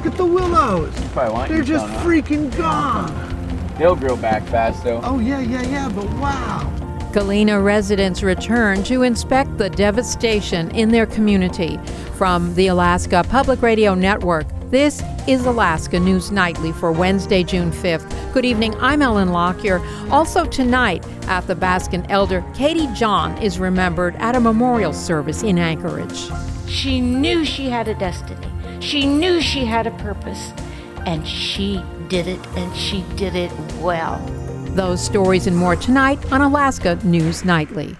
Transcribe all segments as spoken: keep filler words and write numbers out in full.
look at the willows. They're just some, huh? freaking gone. They'll grow back fast, though. Oh, yeah, yeah, yeah, but wow. Galena residents return to inspect the devastation in their community. From the Alaska Public Radio Network, this is Alaska News Nightly for Wednesday, June fifth. Good evening, I'm Ellen Lockyer. Also tonight, at the Baskin Elder, Katie John is remembered at a memorial service in Anchorage. She knew she had a destiny. She knew she had a purpose. And she did it, and she did it well. Those stories and more tonight on Alaska News Nightly.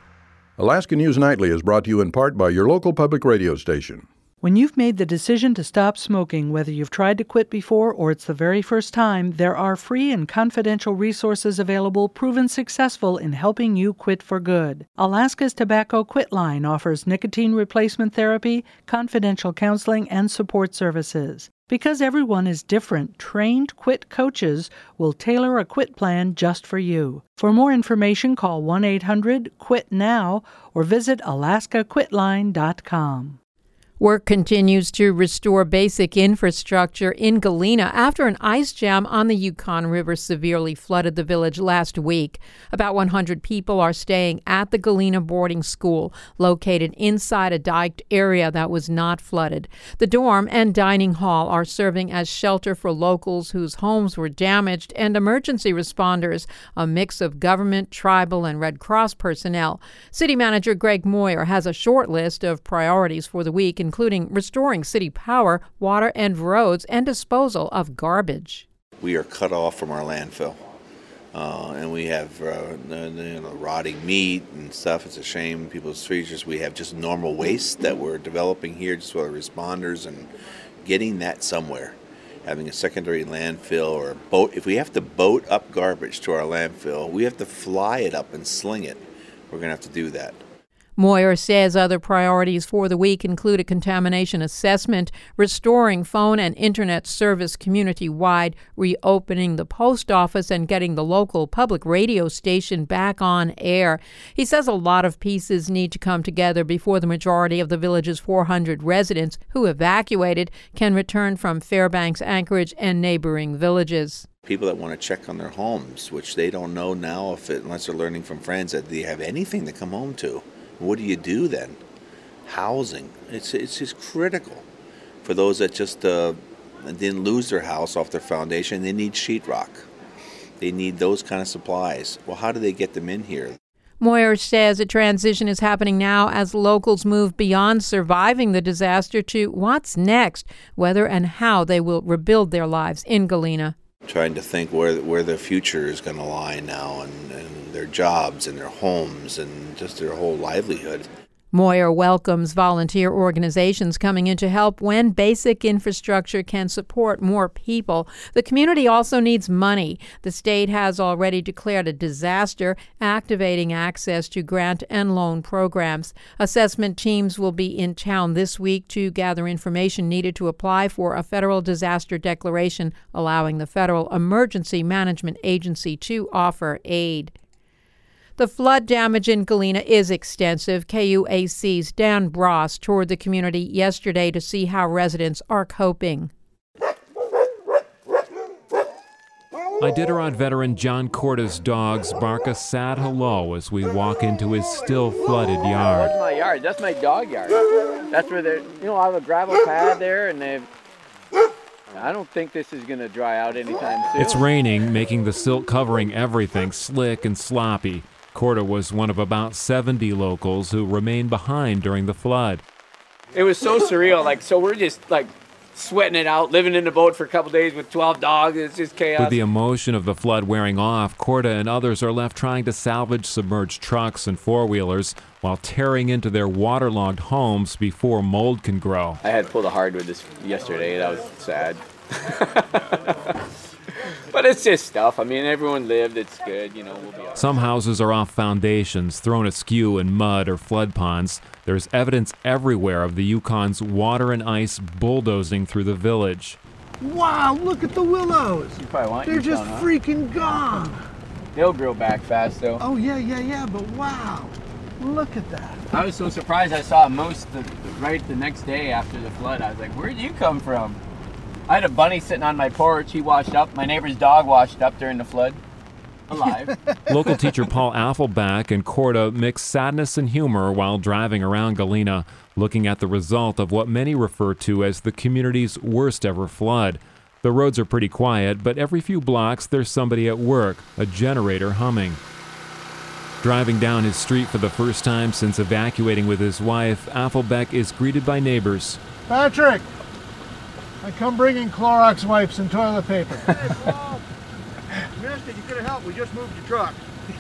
Alaska News Nightly is brought to you in part by your local public radio station. When you've made the decision to stop smoking, whether you've tried to quit before or it's the very first time, there are free and confidential resources available proven successful in helping you quit for good. Alaska's Tobacco Quit Line offers nicotine replacement therapy, confidential counseling, and support services. Because everyone is different, trained quit coaches will tailor a quit plan just for you. For more information, call one eight hundred quit now or visit alaska quit line dot com. Work continues to restore basic infrastructure in Galena after an ice jam on the Yukon River severely flooded the village last week. About one hundred people are staying at the Galena boarding school, located inside a diked area that was not flooded. The dorm and dining hall are serving as shelter for locals whose homes were damaged and emergency responders, a mix of government, tribal, and Red Cross personnel. City Manager Greg Moyer has a short list of priorities for the week, including restoring city power, water, and roads, and disposal of garbage. We are cut off from our landfill, uh, and we have uh, you know, rotting meat and stuff. It's a shame. People's freezers. We have just normal waste that we're developing here, just for responders, and getting that somewhere. Having a secondary landfill or a boat. If we have to boat up garbage to our landfill, we have to fly it up and sling it. We're going to have to do that. Moyer says other priorities for the week include a contamination assessment, restoring phone and internet service community-wide, reopening the post office, and getting the local public radio station back on air. He says a lot of pieces need to come together before the majority of the village's four hundred residents who evacuated can return from Fairbanks, Anchorage, and neighboring villages. People that want to check on their homes, which they don't know now if it, unless they're learning from friends that they have anything to come home to. What do you do then? Housing. It's it's just critical for those that just uh, didn't lose their house off their foundation. They need sheetrock. They need those kind of supplies. Well, how do they get them in here? Moyer says a transition is happening now as locals move beyond surviving the disaster to what's next, whether and how they will rebuild their lives in Galena. Trying to think where where their future is going to lie now, and, and their jobs and their homes and just their whole livelihood. Moyer welcomes volunteer organizations coming in to help when basic infrastructure can support more people. The community also needs money. The state has already declared a disaster, activating access to grant and loan programs. Assessment teams will be in town this week to gather information needed to apply for a federal disaster declaration, allowing the Federal Emergency Management Agency to offer aid. The flood damage in Galena is extensive. K U A C's Dan Bross toured the community yesterday to see how residents are coping. Iditarod veteran John Corda's dogs bark a sad hello as we walk into his still flooded yard. That's my yard. That's my dog yard. That's where they're, you know, I have a gravel pad there, and they've, I don't think this is going to dry out anytime soon. It's raining, making the silt covering everything slick and sloppy. Corda was one of about seventy locals who remained behind during the flood. It was so surreal. Like, so we're just like sweating it out, living in the boat for a couple days with twelve dogs. It's just chaos. With the emotion of the flood wearing off, Corda and others are left trying to salvage submerged trucks and four-wheelers while tearing into their waterlogged homes before mold can grow. I had pulled a hardwood this yesterday. That was sad. But it's just stuff. I mean, everyone lived. It's good. You know, we'll be all right. Some houses are off foundations, thrown askew in mud or flood ponds. There's evidence everywhere of the Yukon's water and ice bulldozing through the village. Wow, look at the willows. You probably want They're just some, huh? freaking gone. They'll grow back fast, though. Oh, yeah, yeah, yeah, but wow. Look at that. I was so surprised I saw a moose the, the, right the next day after the flood. I was like, where'd you come from? I had a bunny sitting on my porch. He washed up. My neighbor's dog washed up during the flood. Alive. Local teacher Paul Affelbeck and Corda mix sadness and humor while driving around Galena, looking at the result of what many refer to as the community's worst ever flood. The roads are pretty quiet, but every few blocks there's somebody at work, a generator humming. Driving down his street for the first time since evacuating with his wife, Affelbeck is greeted by neighbors. Patrick, I come bringing Clorox wipes and toilet paper. Hey, Paul. Missed it. You could have helped. We just moved your truck.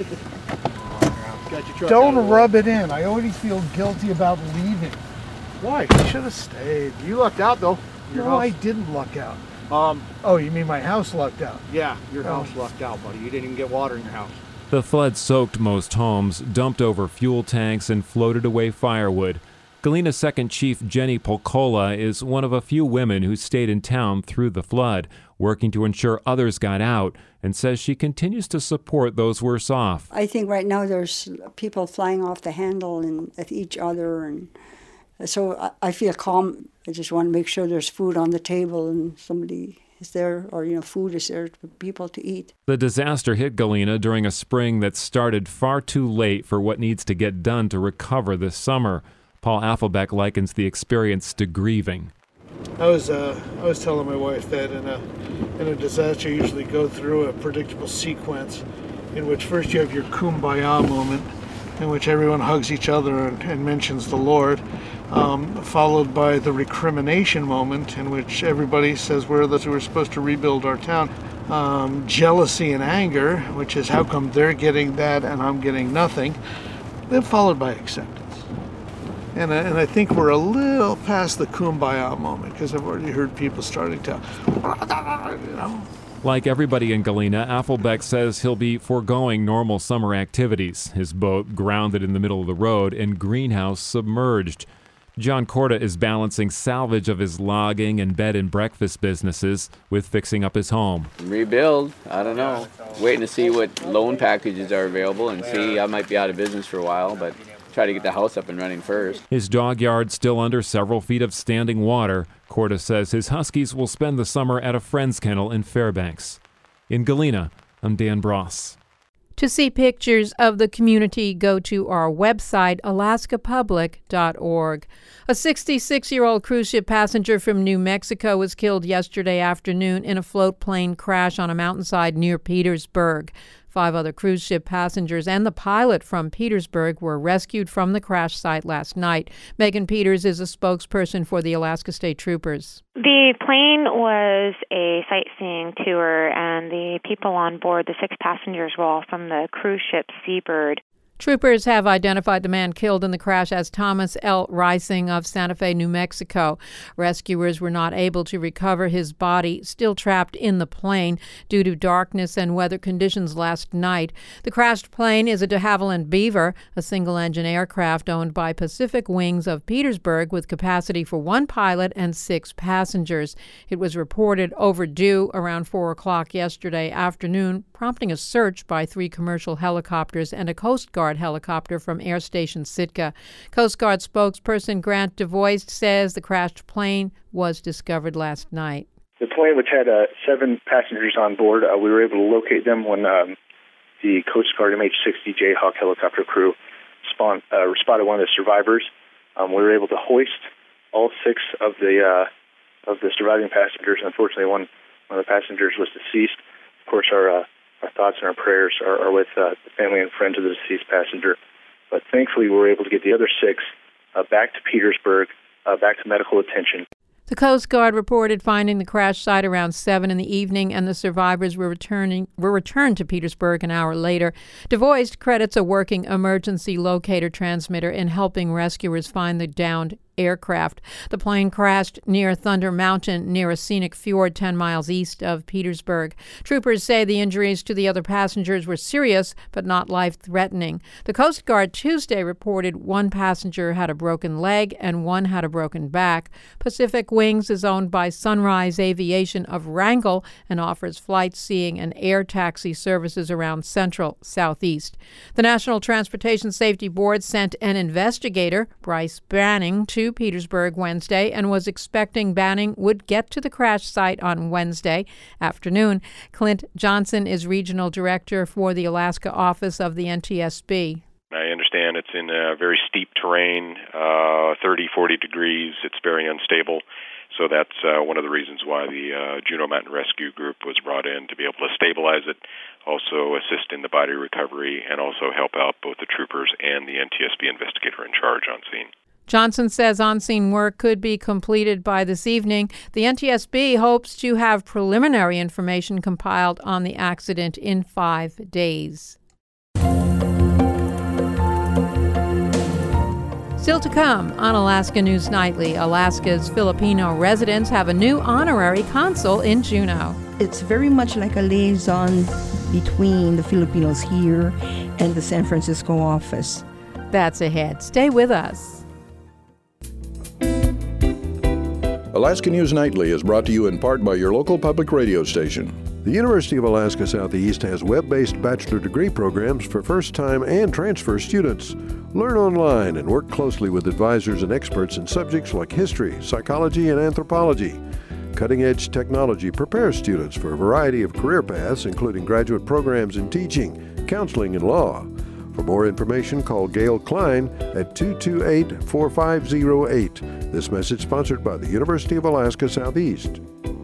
Got your truck. Don't rub it in. I already feel guilty about leaving. Why? I should have stayed. You lucked out, though. Your No, house. I didn't luck out. Um. Oh, you mean my house lucked out? Yeah, your Oh. house lucked out, buddy. You didn't even get water in your house. The flood soaked most homes, dumped over fuel tanks, and floated away firewood. Galena's second chief, Jenny Polcola, is one of a few women who stayed in town through the flood, working to ensure others got out, and says she continues to support those worse off. I think right now there's people flying off the handle and at each other, and so I, I feel calm. I just want to make sure there's food on the table and somebody is there, or you know, food is there for people to eat. The disaster hit Galena during a spring that started far too late for what needs to get done to recover this summer. Paul Affelbeck likens the experience to grieving. I was uh, I was telling my wife that in a in a disaster you usually go through a predictable sequence in which first you have your kumbaya moment, in which everyone hugs each other and, and mentions the Lord, um, followed by the recrimination moment in which everybody says we're that we're supposed to rebuild our town. Um, jealousy and anger, which is how come they're getting that and I'm getting nothing, then followed by acceptance. And I, and I think we're a little past the kumbaya moment because I've already heard people starting to, you know. Like everybody in Galena, Affelbeck says he'll be foregoing normal summer activities, his boat grounded in the middle of the road and greenhouse submerged. John Corda is balancing salvage of his logging and bed and breakfast businesses with fixing up his home. Rebuild, I don't know. Waiting to see what loan packages are available and see. I might be out of business for a while, but try to get the house up and running first. His dog yard still under several feet of standing water. Corda says his huskies will spend the summer at a friend's kennel in Fairbanks. In Galena, I'm Dan Bross. To see pictures of the community, go to our website, alaska public dot org. A sixty-six-year-old cruise ship passenger from New Mexico was killed yesterday afternoon in a float plane crash on a mountainside near Petersburg. Five other cruise ship passengers and the pilot from Petersburg were rescued from the crash site last night. Megan Peters is a spokesperson for the Alaska State Troopers. The plane was a sightseeing tour, and the people on board, the six passengers, were all from the cruise ship Seabird. Troopers have identified the man killed in the crash as Thomas L. Rising of Santa Fe, New Mexico. Rescuers were not able to recover his body, still trapped in the plane due to darkness and weather conditions last night. The crashed plane is a de Havilland Beaver, a single-engine aircraft owned by Pacific Wings of Petersburg with capacity for one pilot and six passengers. It was reported overdue around four o'clock yesterday afternoon, prompting a search by three commercial helicopters and a Coast Guard helicopter from Air Station Sitka. Coast Guard spokesperson Grant DeVoist says the crashed plane was discovered last night. The plane, which had uh, seven passengers on board, uh, we were able to locate them when um, the Coast Guard M H sixty Jayhawk helicopter crew spawned, uh, spotted one of the survivors. Um, we were able to hoist all six of the uh, of the surviving passengers. Unfortunately, one one of the passengers was deceased. Of course, our uh, Our thoughts and our prayers are, are with uh, the family and friends of the deceased passenger. But thankfully, we were able to get the other six uh, back to Petersburg, uh, back to medical attention. The Coast Guard reported finding the crash site around seven in the evening, and the survivors were returning were returned to Petersburg an hour later. DeVoist credits a working emergency locator transmitter in helping rescuers find the downed aircraft. The plane crashed near Thunder Mountain, near a scenic fjord ten miles east of Petersburg. Troopers say the injuries to the other passengers were serious but not life-threatening. The Coast Guard Tuesday reported one passenger had a broken leg and one had a broken back. Pacific Wings is owned by Sunrise Aviation of Wrangell and offers flight seeing and air taxi services around Central Southeast. The National Transportation Safety Board sent an investigator, Bryce Banning, to to Petersburg Wednesday and was expecting Banning would get to the crash site on Wednesday afternoon. Clint Johnson is regional director for the Alaska office of the N T S B. I understand it's in a very steep terrain, uh, thirty, forty degrees. It's very unstable. So that's uh, one of the reasons why the uh, Juneau Mountain Rescue Group was brought in to be able to stabilize it, also assist in the body recovery, and also help out both the troopers and the N T S B investigator in charge on scene. Johnson says on-scene work could be completed by this evening. The N T S B hopes to have preliminary information compiled on the accident in five days. Still to come on Alaska News Nightly, Alaska's Filipino residents have a new honorary consul in Juneau. It's very much like a liaison between the Filipinos here and the San Francisco office. That's ahead. Stay with us. Alaska News Nightly is brought to you in part by your local public radio station. The University of Alaska Southeast has web-based bachelor degree programs for first-time and transfer students. Learn online and work closely with advisors and experts in subjects like history, psychology, and anthropology. Cutting-edge technology prepares students for a variety of career paths, including graduate programs in teaching, counseling, and law. For more information, call Gail Klein at two two eight, four five zero eight. This message sponsored by the University of Alaska Southeast.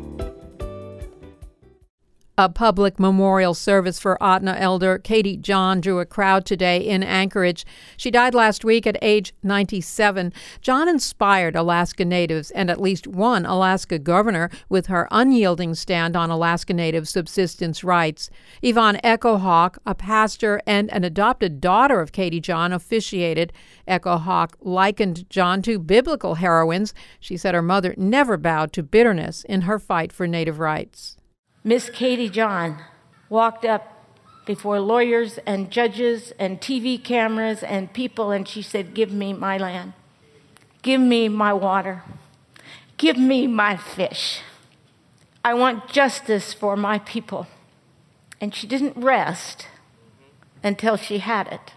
A public memorial service for Ahtna elder Katie John drew a crowd today in Anchorage. She died last week at age ninety-seven. John inspired Alaska Natives and at least one Alaska governor with her unyielding stand on Alaska Native subsistence rights. Yvonne Echo Hawk, a pastor and an adopted daughter of Katie John, officiated. Echo Hawk likened John to biblical heroines. She said her mother never bowed to bitterness in her fight for Native rights. Miss Katie John walked up before lawyers and judges and T V cameras and people, and she said, "Give me my land. Give me my water. Give me my fish. I want justice for my people." And she didn't rest until she had it.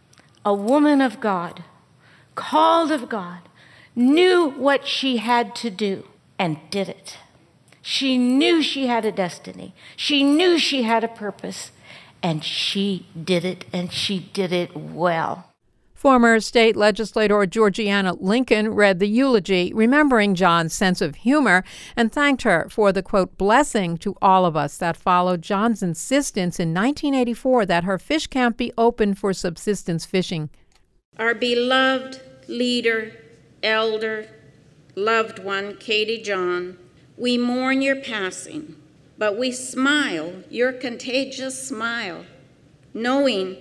A woman of God, called of God, knew what she had to do and did it. She knew she had a destiny. She knew she had a purpose. And she did it, and she did it well. Former state legislator Georgiana Lincoln read the eulogy, remembering John's sense of humor, and thanked her for the, quote, blessing to all of us that followed John's insistence in nineteen eighty-four that her fish camp be open for subsistence fishing. Our beloved leader, elder, loved one, Katie John, we mourn your passing, but we smile your contagious smile, knowing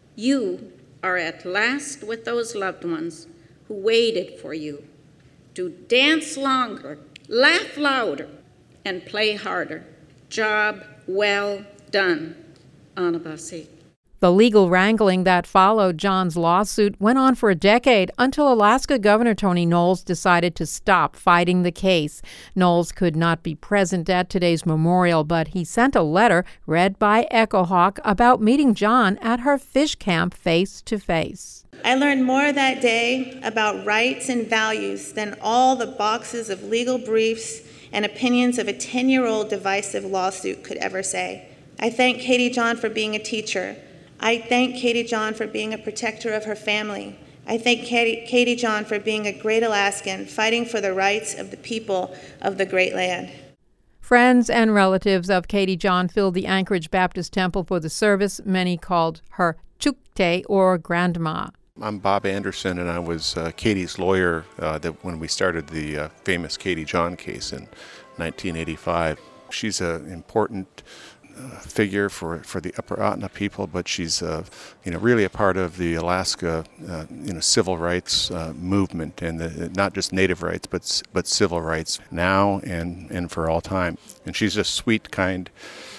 you are at last with those loved ones who waited for you to dance longer, laugh louder, and play harder. Job well done, Anabasi. The legal wrangling that followed John's lawsuit went on for a decade until Alaska Governor Tony Knowles decided to stop fighting the case. Knowles could not be present at today's memorial, but he sent a letter read by Echo Hawk about meeting John at her fish camp face to face. I learned more that day about rights and values than all the boxes of legal briefs and opinions of a ten-year-old divisive lawsuit could ever say. I thank Katie John for being a teacher. I thank Katie John for being a protector of her family. I thank Katie, Katie John for being a great Alaskan, fighting for the rights of the people of the great land. Friends and relatives of Katie John filled the Anchorage Baptist Temple for the service. Many called her Chukte, or Grandma. I'm Bob Anderson, and I was uh, Katie's lawyer uh, that when we started the uh, famous Katie John case in nineteen eighty-five. She's an important Uh, figure for for the Upper Ahtna people, but she's uh, you know really a part of the Alaska uh, you know civil rights uh, movement, and the, not just Native rights, but but civil rights now and and for all time. And she's a sweet, kind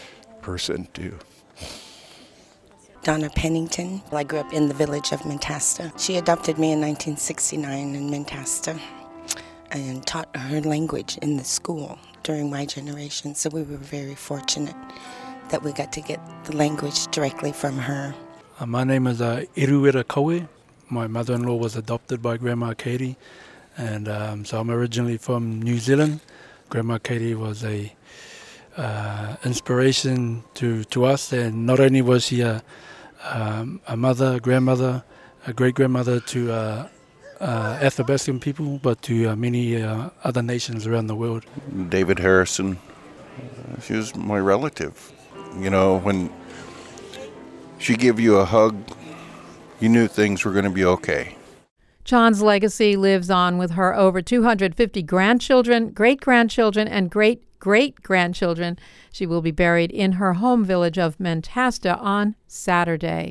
person too. Donna Pennington. I grew up in the village of Mentasta. She adopted me in nineteen sixty-nine in Mentasta and taught her language in the school during my generation, so we were very fortunate that we got to get the language directly from her. Uh, my name is uh, Iruira Koe. My mother-in-law was adopted by Grandma Katie, And um, so I'm originally from New Zealand. Grandma Katie was a uh, inspiration to, to us, and not only was she a, um, a mother, a grandmother, a great-grandmother to uh, uh, Athabascan people, but to uh, many uh, other nations around the world. David Harrison, uh, she was my relative. You know, when she gave you a hug, you knew things were going to be okay. John's legacy lives on with her over two hundred fifty grandchildren, great-grandchildren, and great-great-grandchildren. She will be buried in her home village of Mentasta on Saturday.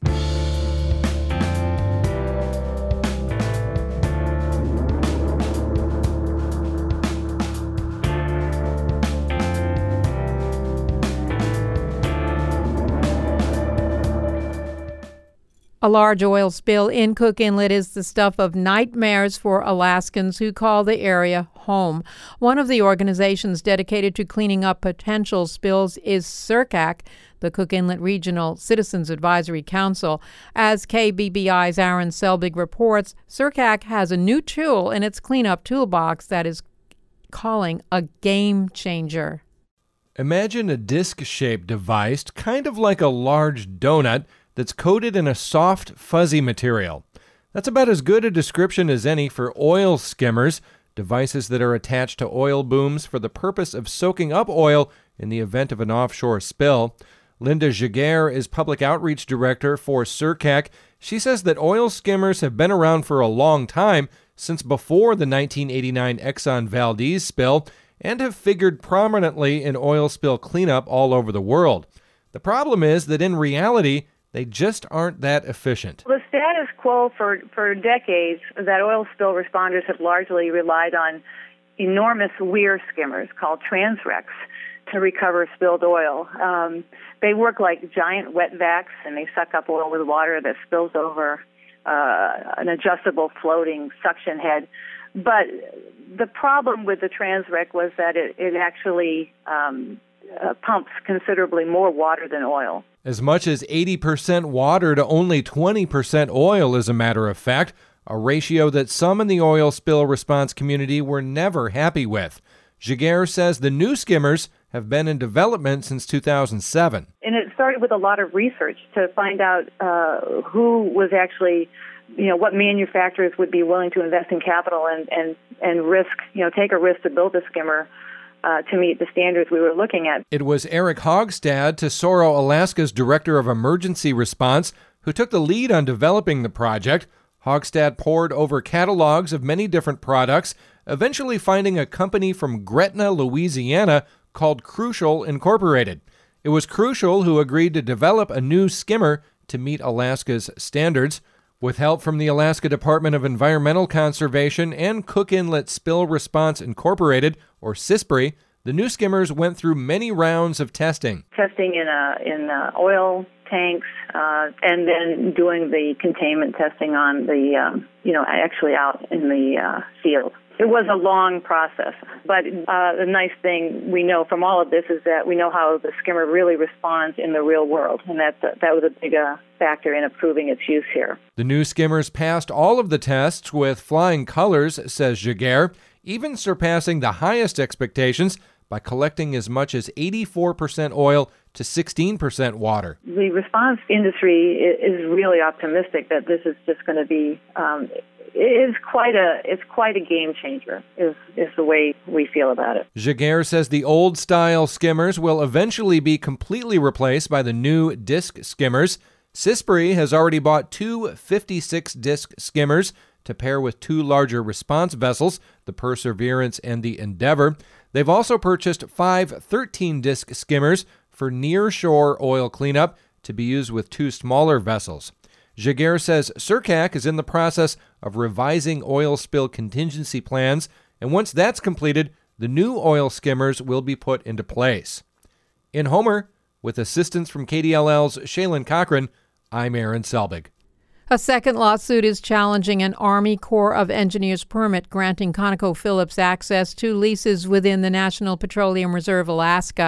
A large oil spill in Cook Inlet is the stuff of nightmares for Alaskans who call the area home. One of the organizations dedicated to cleaning up potential spills is CERCAC, the Cook Inlet Regional Citizens Advisory Council. As K B B I's Aaron Selbig reports, CERCAC has a new tool in its cleanup toolbox that is calling a game changer. Imagine a disc-shaped device, kind of like a large donut, that's coated in a soft, fuzzy material. That's about as good a description as any for oil skimmers, devices that are attached to oil booms for the purpose of soaking up oil in the event of an offshore spill. Linda Giguère is Public Outreach Director for CERCAC. She says that oil skimmers have been around for a long time, since before the nineteen eighty-nine Exxon Valdez spill, and have figured prominently in oil spill cleanup all over the world. The problem is that in reality, they just aren't that efficient. The status quo for, for decades, that oil spill responders have largely relied on enormous weir skimmers called Transrex to recover spilled oil. Um, they work like giant wet vacs, and they suck up oil with water that spills over uh, an adjustable floating suction head. But the problem with the Transrex was that it, it actually um, uh, pumps considerably more water than oil. As much as eighty percent water to only twenty percent oil, as a matter of fact, a ratio that some in the oil spill response community were never happy with. Giguère says the new skimmers have been in development since two thousand seven. And it started with a lot of research to find out uh, who was actually, you know, what manufacturers would be willing to invest in capital and, and, and risk, you know, take a risk to build a skimmer Uh, to meet the standards we were looking at. It was Eric Hogstad, Tesoro Alaska's Director of Emergency Response, who took the lead on developing the project. Hogstad pored over catalogs of many different products, eventually finding a company from Gretna, Louisiana, called Crucial Incorporated. It was Crucial who agreed to develop a new skimmer to meet Alaska's standards. With help from the Alaska Department of Environmental Conservation and Cook Inlet Spill Response Incorporated, or CISPRI, the new skimmers went through many rounds of testing. Testing in uh, in uh, oil tanks, uh, and then doing the containment testing on the, um, you know, actually out in the uh, field. It was a long process, but uh, the nice thing we know from all of this is that we know how the skimmer really responds in the real world, and that that was a big uh, factor in approving its use here. The new skimmers passed all of the tests with flying colors, says Giguère, even surpassing the highest expectations by collecting as much as eighty-four percent oil to sixteen percent water. The response industry is really optimistic that this is just going to be um, it is quite a it's quite a game changer. Is is the way we feel about it. Giguère says the old style skimmers will eventually be completely replaced by the new disc skimmers. CISPRI has already bought two fifty-six disc skimmers to pair with two larger response vessels, the Perseverance and the Endeavor. They've also purchased five thirteen disc skimmers for near-shore oil cleanup to be used with two smaller vessels. Giguère says CERCAC is in the process of revising oil spill contingency plans, and once that's completed, the new oil skimmers will be put into place. In Homer, with assistance from K D L L's Shaylin Cochran, I'm Aaron Selbig. A second lawsuit is challenging an Army Corps of Engineers permit granting ConocoPhillips access to leases within the National Petroleum Reserve Alaska.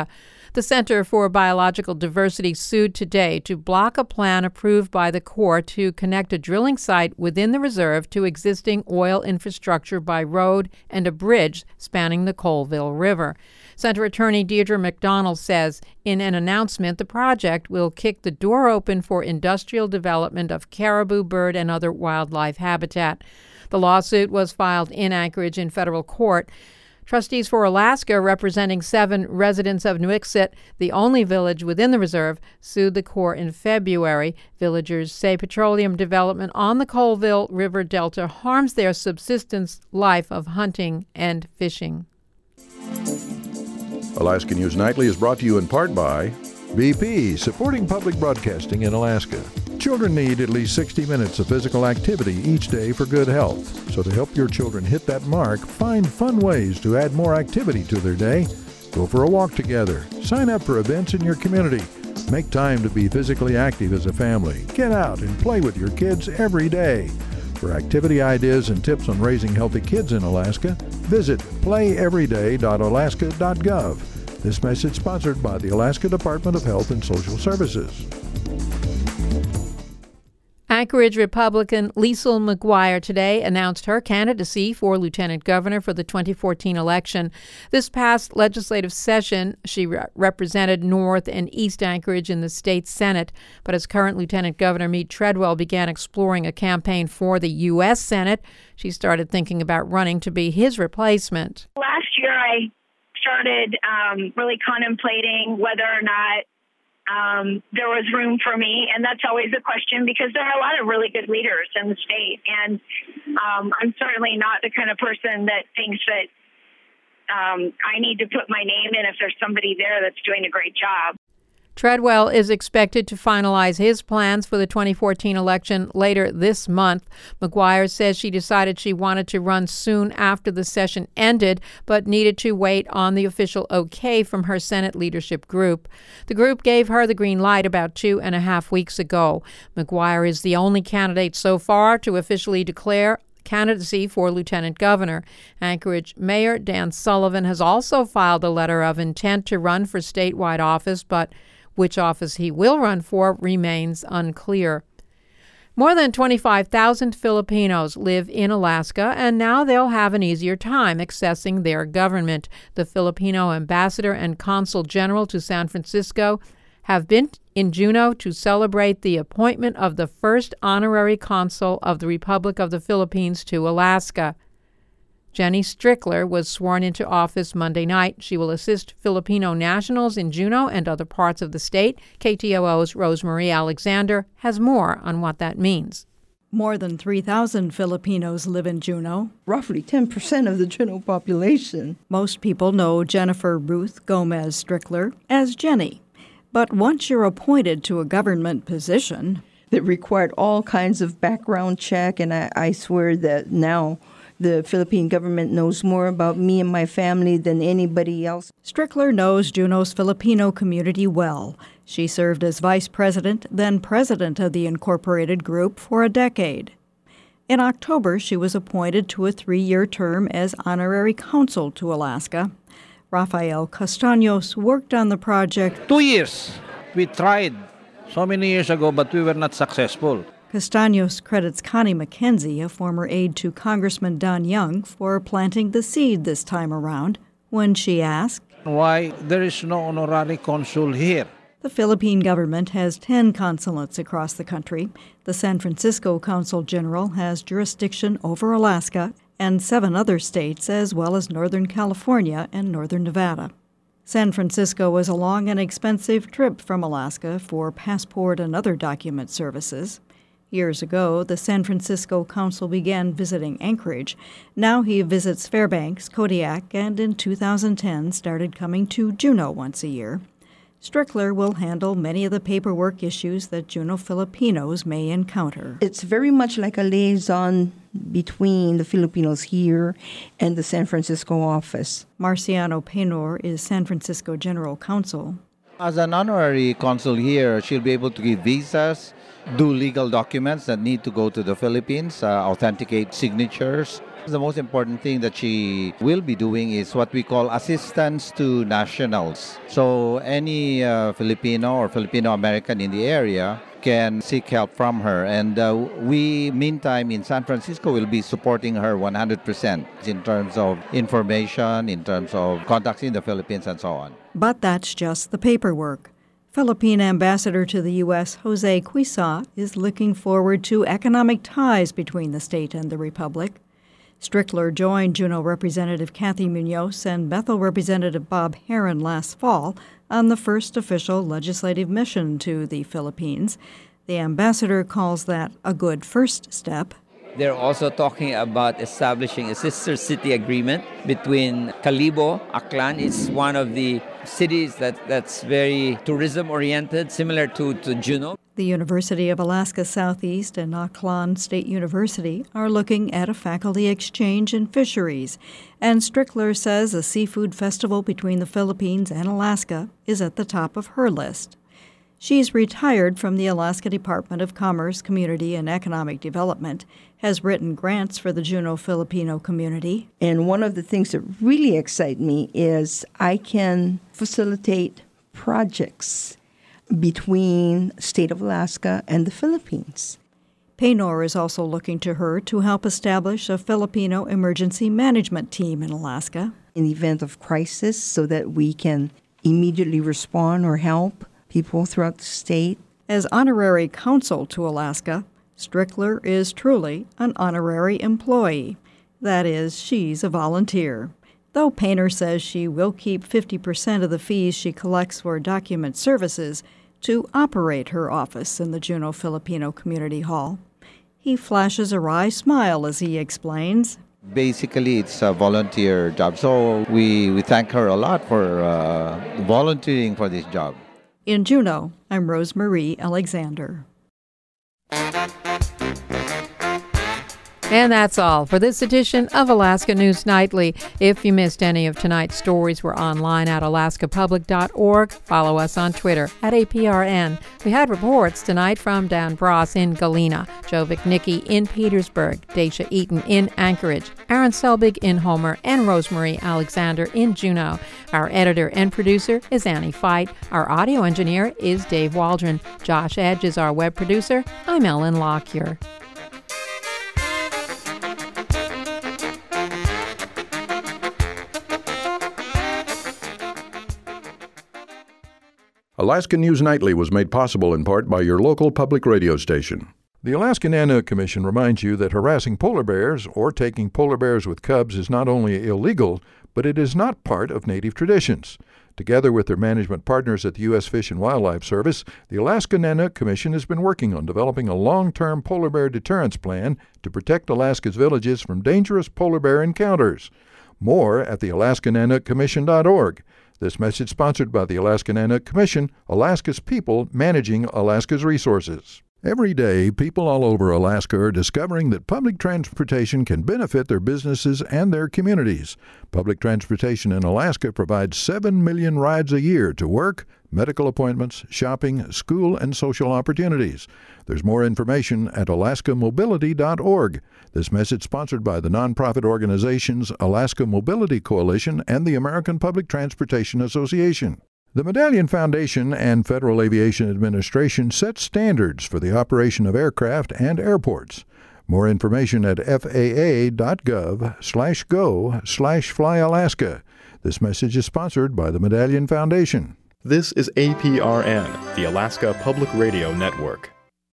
The Center for Biological Diversity sued today to block a plan approved by the Corps to connect a drilling site within the reserve to existing oil infrastructure by road and a bridge spanning the Colville River. Center Attorney Deirdre McDonald says in an announcement the project will kick the door open for industrial development of caribou, bird, and other wildlife habitat. The lawsuit was filed in Anchorage in federal court. Trustees for Alaska, representing seven residents of Nuiqsut, the only village within the reserve, sued the Corps in February. Villagers say petroleum development on the Colville River Delta harms their subsistence life of hunting and fishing. Alaska News Nightly is brought to you in part by B P, supporting public broadcasting in Alaska. Children need at least sixty minutes of physical activity each day for good health. So to help your children hit that mark, find fun ways to add more activity to their day. Go for a walk together. Sign up for events in your community. Make time to be physically active as a family. Get out and play with your kids every day. For activity ideas and tips on raising healthy kids in Alaska, visit play everyday dot alaska dot gov. This message sponsored by the Alaska Department of Health and Social Services. Anchorage Republican Liesl McGuire today announced her candidacy for lieutenant governor for the twenty fourteen election. This past legislative session, she re- represented North and East Anchorage in the state Senate. But as current Lieutenant Governor Mead Treadwell began exploring a campaign for the U S Senate, she started thinking about running to be his replacement. Last year, I started um, really contemplating whether or not Um, there was room for me, and that's always a question because there are a lot of really good leaders in the state, and um, I'm certainly not the kind of person that thinks that um, I need to put my name in if there's somebody there that's doing a great job. Treadwell is expected to finalize his plans for the twenty fourteen election later this month. McGuire says she decided she wanted to run soon after the session ended, but needed to wait on the official okay from her Senate leadership group. The group gave her the green light about two and a half weeks ago. McGuire is the only candidate so far to officially declare candidacy for lieutenant governor. Anchorage Mayor Dan Sullivan has also filed a letter of intent to run for statewide office, but which office he will run for remains unclear. More than twenty-five thousand Filipinos live in Alaska, and now they'll have an easier time accessing their government. The Filipino ambassador and consul general to San Francisco have been in Juneau to celebrate the appointment of the first honorary consul of the Republic of the Philippines to Alaska. Jenny Strickler was sworn into office Monday night. She will assist Filipino nationals in Juneau and other parts of the state. K T O O's Rosemarie Alexander has more on what that means. More than three thousand Filipinos live in Juneau. Roughly ten percent of the Juneau population. Most people know Jennifer Ruth Gomez Strickler as Jenny. But once you're appointed to a government position that required all kinds of background check, and I, I swear that now the Philippine government knows more about me and my family than anybody else. Strickler knows Juneau's Filipino community well. She served as vice president, then president of the Incorporated Group for a decade. In October, she was appointed to a three-year term as honorary consul to Alaska. Rafael Castaños worked on the project. Two years. We tried so many years ago, but we were not successful. Castaños credits Connie McKenzie, a former aide to Congressman Don Young, for planting the seed this time around when she asked, why there is no honorary consul here? The Philippine government has ten consulates across the country. The San Francisco Consul General has jurisdiction over Alaska and seven other states, as well as Northern California and Northern Nevada. San Francisco was a long and expensive trip from Alaska for passport and other document services. Years ago, the San Francisco Consul began visiting Anchorage. Now he visits Fairbanks, Kodiak, and in two thousand ten started coming to Juneau once a year. Strickler will handle many of the paperwork issues that Juneau Filipinos may encounter. It's very much like a liaison between the Filipinos here and the San Francisco office. Marciano Penor is San Francisco General Counsel. As an honorary consul here, she'll be able to give visas, do legal documents that need to go to the Philippines, uh, authenticate signatures, The most important thing that she will be doing is what we call assistance to nationals. So any uh, Filipino or Filipino American in the area can seek help from her. And uh, we, meantime, in San Francisco, will be supporting her one hundred percent in terms of information, in terms of contacts in the Philippines, and so on. But that's just the paperwork. Philippine Ambassador to the U S, Jose Cuisa, is looking forward to economic ties between the state and the Republic. Strickler joined Juneau Representative Kathy Munoz and Bethel Representative Bob Herron last fall on the first official legislative mission to the Philippines. The ambassador calls that a good first step. They're also talking about establishing a sister city agreement between Calibo. Aklan is one of the cities that, that's very tourism-oriented, similar to, to Juneau. The University of Alaska Southeast and Aklan State University are looking at a faculty exchange in fisheries, and Strickler says a seafood festival between the Philippines and Alaska is at the top of her list. She's retired from the Alaska Department of Commerce, Community, and Economic Development, has written grants for the Juneau Filipino community. And one of the things that really excite me is I can facilitate projects between the state of Alaska and the Philippines. Paynor is also looking to her to help establish a Filipino emergency management team in Alaska. In the event of crisis, so that we can immediately respond or help people throughout the state. As honorary consul to Alaska, Strickler is truly an honorary employee. That is, she's a volunteer. Though Paynor says she will keep fifty percent of the fees she collects for document services to operate her office in the Juneau Filipino Community Hall. He flashes a wry smile as he explains. Basically, it's a volunteer job, so we, we thank her a lot for uh, volunteering for this job. In Juneau, I'm Rosemarie Alexander. And that's all for this edition of Alaska News Nightly. If you missed any of tonight's stories, we're online at alaska public dot org. Follow us on Twitter at A P R N. We had reports tonight from Dan Bross in Galena, Joe Vicnicki in Petersburg, Dacia Eaton in Anchorage, Aaron Selbig in Homer, and Rosemarie Alexander in Juneau. Our editor and producer is Annie Fight. Our audio engineer is Dave Waldron. Josh Edge is our web producer. I'm Ellen Lockyer. Alaska News Nightly was made possible in part by your local public radio station. The Alaska Nanook Commission reminds you that harassing polar bears or taking polar bears with cubs is not only illegal, but it is not part of Native traditions. Together with their management partners at the U S Fish and Wildlife Service, the Alaska Nanook Commission has been working on developing a long-term polar bear deterrence plan to protect Alaska's villages from dangerous polar bear encounters. More at the alaska nanook commission dot org. This message sponsored by the Alaska Nanook Commission, Alaska's people managing Alaska's resources. Every day, people all over Alaska are discovering that public transportation can benefit their businesses and their communities. Public transportation in Alaska provides seven million rides a year to work, medical appointments, shopping, school, and social opportunities. There's more information at alaska mobility dot org. This message sponsored by the nonprofit organizations Alaska Mobility Coalition and the American Public Transportation Association. The Medallion Foundation and Federal Aviation Administration set standards for the operation of aircraft and airports. More information at F A A dot gov slash go slash fly Alaska. This message is sponsored by the Medallion Foundation. This is A P R N, the Alaska Public Radio Network.